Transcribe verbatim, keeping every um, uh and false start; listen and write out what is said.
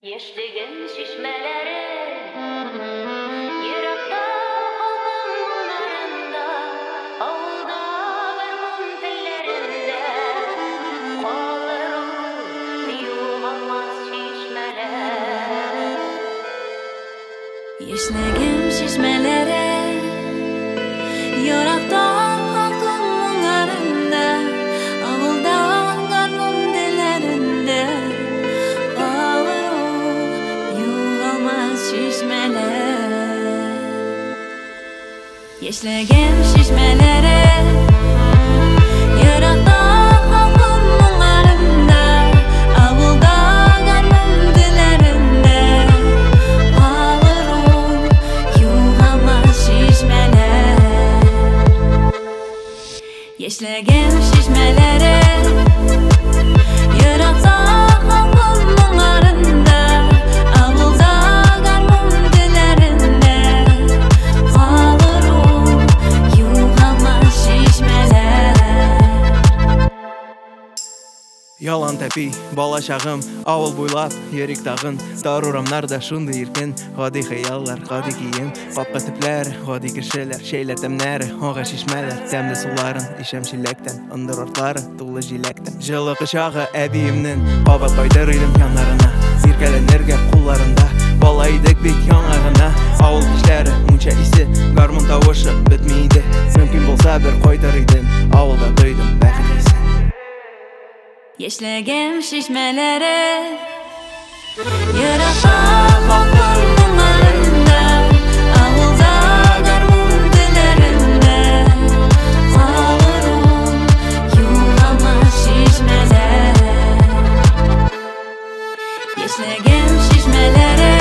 Яшьлегем шишмәләре, еракта калган моңнарында, авылда гармун телләрендә, калыр ул югалмас чишмәләр. Яшьлегем шишмәләре, еракта калган моңнарында, авылда гармун телләрендә, Яшьлегем шишмәләре, еракта калган моңнарында, авылда гармун телләрендә, калыр ул югалмас чишмәләр. Яшьлегем шишмәләре, еракта калган моңнарында, авылда гармун телләрендә, Ялан тәпи, бала чагым, авыл буйлап, йөрик тагын. Дарурамнарда шундый иркен, гади хыяллар, гади кием, капка төпләре, гади кешеләр, шәйләр тәмнәре, ага шишмәләр, тәмле суларын, ишәм чиләктән, ындыр артлары, тулы җиләктән. Җылы кочагы әбиемнең, кабат кайдыр идем яннарына, сиркәләнергә кулларында, бала идек бит яңа гына. Авыл кичләре, мунча исе, гармун тавышы бетми иде. Мөмкин булса бер кайтыр идем, авылда тойдым бәхет исе. Яшьлегем шишмәләре, еракта калган моңнарында, авылда гармун телләрендә, калыр ул югалмас чишмәләр. Яшьлегем шишмәләре,